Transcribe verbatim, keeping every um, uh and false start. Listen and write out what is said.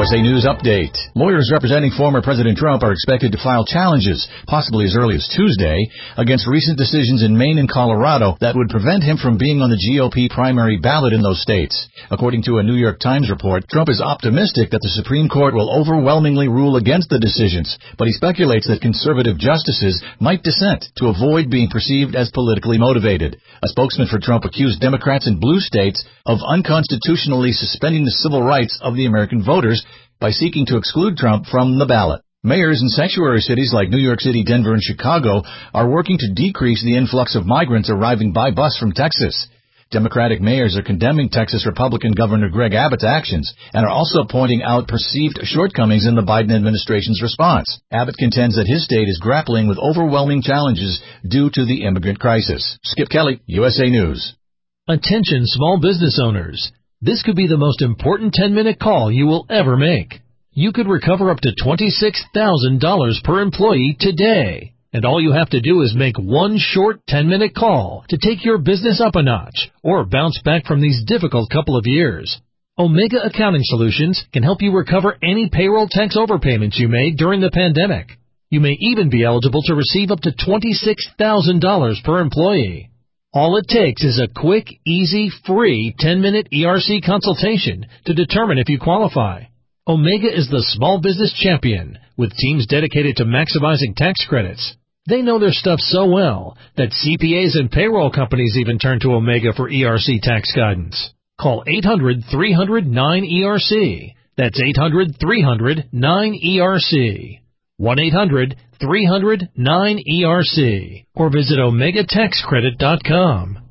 S A News Update. Lawyers representing former President Trump are expected to file challenges, possibly as early as Tuesday, against recent decisions in Maine and Colorado that would prevent him from being on the G O P primary ballot in those states. According to a New York Times report, Trump is optimistic that the Supreme Court will overwhelmingly rule against the decisions, but he speculates that conservative justices might dissent to avoid being perceived as politically motivated. A spokesman for Trump accused Democrats in blue states of unconstitutionally suspending the civil rights of the American voters by seeking to exclude Trump from the ballot. Mayors in sanctuary cities like New York City, Denver, and Chicago are working to decrease the influx of migrants arriving by bus from Texas. Democratic mayors are condemning Texas Republican Governor Greg Abbott's actions and are also pointing out perceived shortcomings in the Biden administration's response. Abbott contends that his state is grappling with overwhelming challenges due to the immigrant crisis. Skip Kelly, U S A News. Attention small business owners. This could be the most important ten-minute call you will ever make. You could recover up to twenty-six thousand dollars per employee today. And all you have to do is make one short ten-minute call to take your business up a notch or bounce back from these difficult couple of years. Omega Accounting Solutions can help you recover any payroll tax overpayments you made during the pandemic. You may even be eligible to receive up to twenty-six thousand dollars per employee. All it takes is a quick, easy, free ten-minute E R C consultation to determine if you qualify. Omega is the small business champion with teams dedicated to maximizing tax credits. They know their stuff so well that C P As and payroll companies even turn to Omega for E R C tax guidance. Call eight hundred, three hundred, nine E R C. That's eight hundred, three hundred, nine E R C. one eight hundred, three hundred, nine E R C. Or visit omega tax credit dot com.